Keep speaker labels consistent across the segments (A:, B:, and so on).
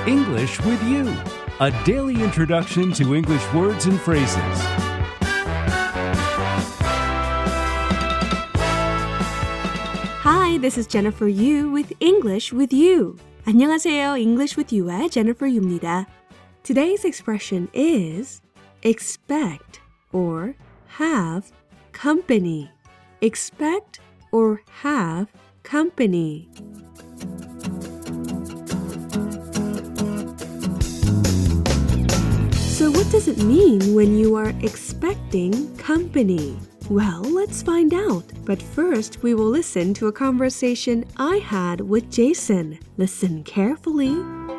A: English with You, a daily introduction to English words and phrases.
B: Hi, this is Jennifer Yu with English with You. 안녕하세요. English with You의 Jennifer Yu입니다. Today's expression is expect or have company. Expect or have company. So what does it mean when you are expecting company? Well, let's find out. But first, we will listen to a conversation I had with Jason. Listen carefully.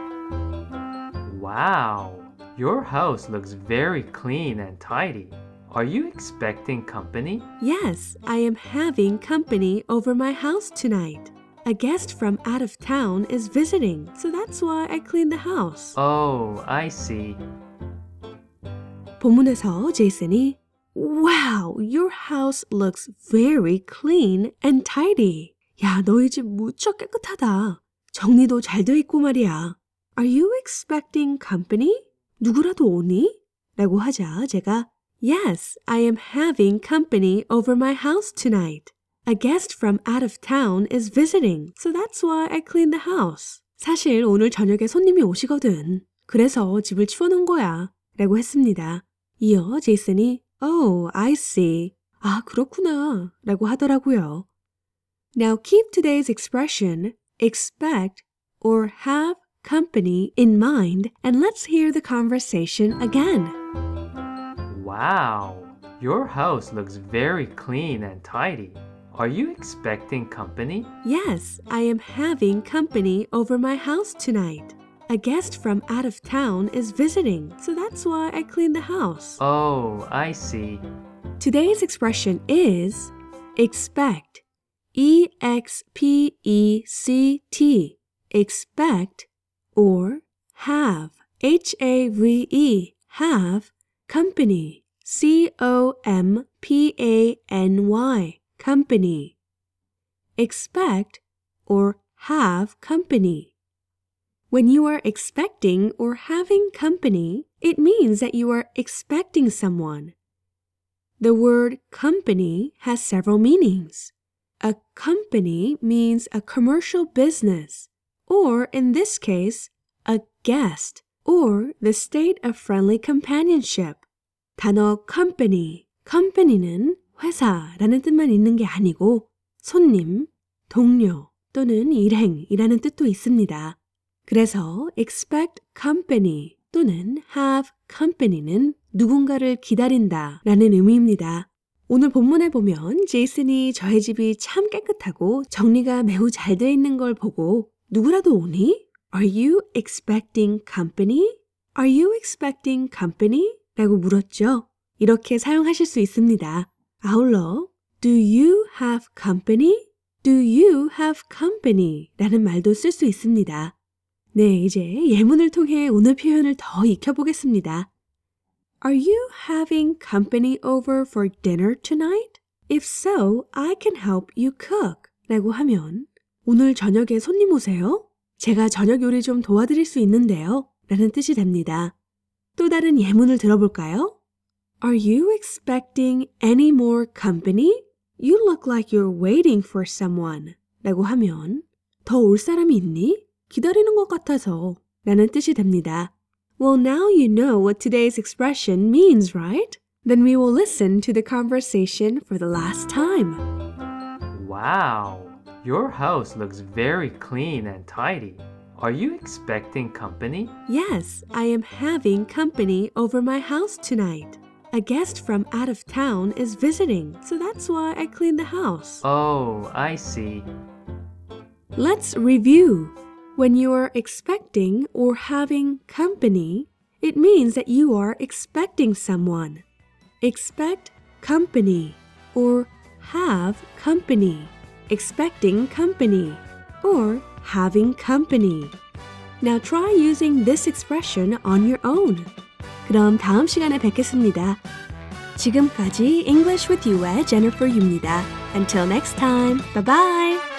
C: Wow, your house looks very clean and tidy. Are you expecting company?
B: Yes, I am having company over my house tonight. A guest from out of town is visiting, so that's why I cleaned the house.
C: Oh, I see.
B: 본문에서 제이슨이 Wow, your house looks very clean and tidy. 야, 너희 집 무척 깨끗하다. 정리도 잘 돼 있고 말이야. Are you expecting company? 누구라도 오니? 라고 하자 제가 Yes, I am having company over my house tonight. A guest from out of town is visiting, so that's why I cleaned the house. 사실 오늘 저녁에 손님이 오시거든. 그래서 집을 치워놓은 거야. 라고 했습니다. 이어 제이슨이 Oh, I see. 아, 그렇구나. 라고 하더라고요. Now keep today's expression expect or have company in mind and let's hear the conversation again.
C: Wow, your house looks very clean and tidy. Are you expecting company?
B: Yes, I am having company over my house tonight. A guest from out of town is visiting, so that's why I cleaned the house.
C: Oh, I see.
B: Today's expression is expect. E-X-P-E-C-T. Expect or have. H-A-V-E. Have company. C-O-M-P-A-N-Y. Company. Expect or have company. When you are expecting or having company, it means that you are expecting someone. The word company has several meanings. A company means a commercial business, or in this case, a guest, or the state of friendly companionship. 단어 company, company는 회사라는 뜻만 있는 게 아니고 손님, 동료 또는 일행이라는 뜻도 있습니다. 그래서 expect company 또는 have company는 누군가를 기다린다 라는 의미입니다. 오늘 본문에 보면 제이슨이 저의 집이 참 깨끗하고 정리가 매우 잘 돼 있는 걸 보고 누구라도 오니? Are you expecting company? Are you expecting company? 라고 물었죠. 이렇게 사용하실 수 있습니다. 아울러 Do you have company? Do you have company? 라는 말도 쓸 수 있습니다. 네, 이제 예문을 통해 오늘 표현을 더 익혀보겠습니다. Are you having company over for dinner tonight? If so, I can help you cook. 라고 하면 오늘 저녁에 손님 오세요? 제가 저녁 요리 좀 도와드릴 수 있는데요. 라는 뜻이 됩니다. 또 다른 예문을 들어볼까요? Are you expecting any more company? You look like you're waiting for someone. 라고 하면 더 올 사람이 있니? 기다리는 것 같아서 라는 뜻이 됩니다. Well, now you know what today's expression means, right? Then we will listen to the conversation for the last time.
C: Wow, your house looks very clean and tidy. Are you expecting company?
B: Yes, I am having company over my house tonight. A guest from out of town is visiting, so that's why I cleaned the house.
C: Oh, I see.
B: Let's review. When you are expecting or having company, it means that you are expecting someone. Expect company or have company. Expecting company or having company. Now try using this expression on your own. 그럼 다음 시간에 뵙겠습니다. 지금까지 English with You의 Jennifer Yu입니다. Until next time, bye bye!